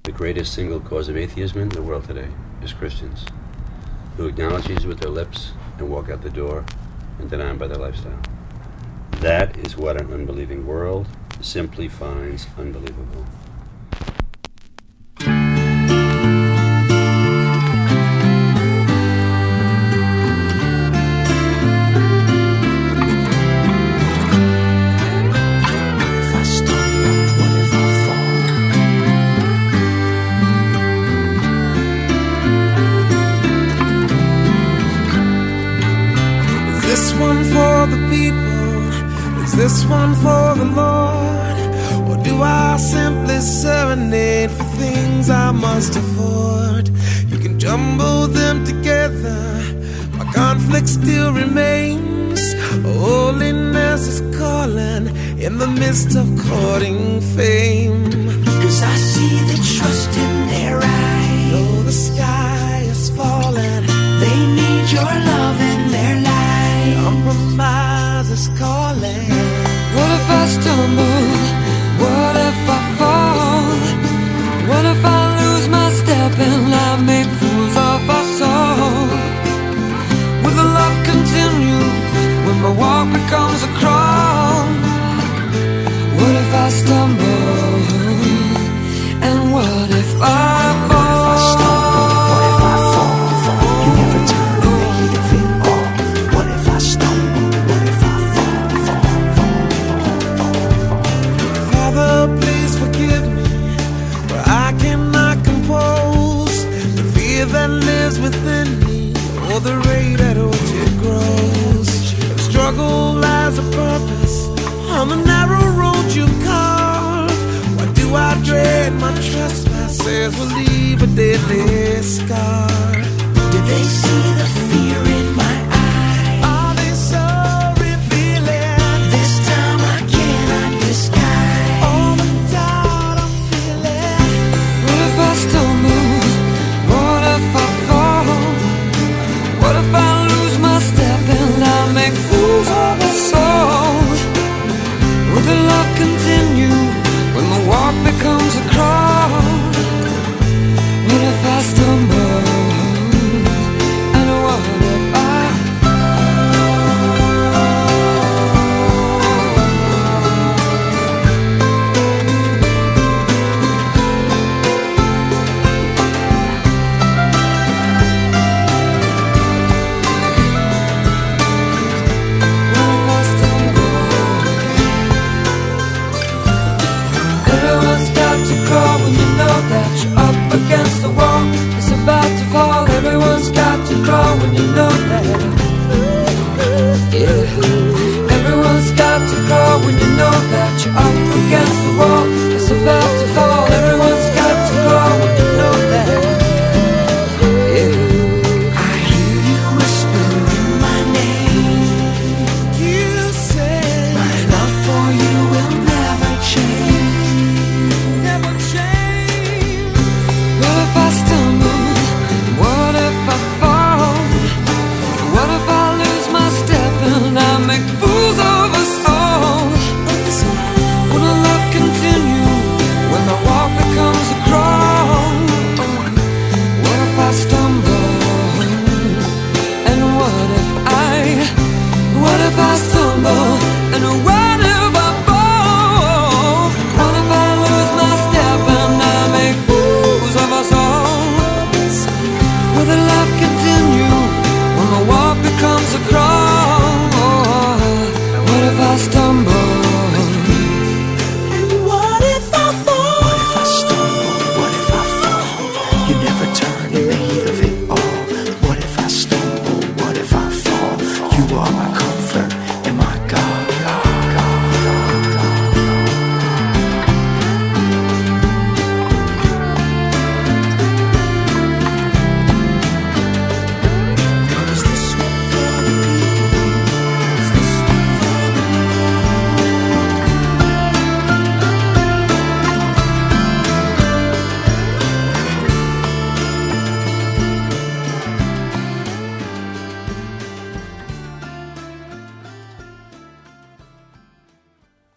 The greatest single cause of atheism in the world today is Christians who acknowledge Jesus with their lips and walk out the door and deny him by their lifestyle. That is what an unbelieving world simply finds unbelievable. This one for the people? Is this one for the Lord? Or do I simply serenade for things I must afford? You can jumble them together, my conflict still remains. Holiness is calling in the midst of courting fame. 'Cause I see the trust in their eyes. Though the sky is falling, they need your love in their life. Compromise is calling. What if I stumble? What if I fall? What if I lose my step and I make fools of us all? Will the love continue when my walk becomes a crawl? What if I stumble? And what if I fall? What if I stumble? What if I fall? You never turn in the heat of it all. What if I stumble? What if I fall? Father, please forgive me, for I cannot compose the fear that lives within me, or the rate at which it grows. If struggle lies a purpose on the narrow road you've carved, why do I dread my trespasses will leave a deadly scar? Did they see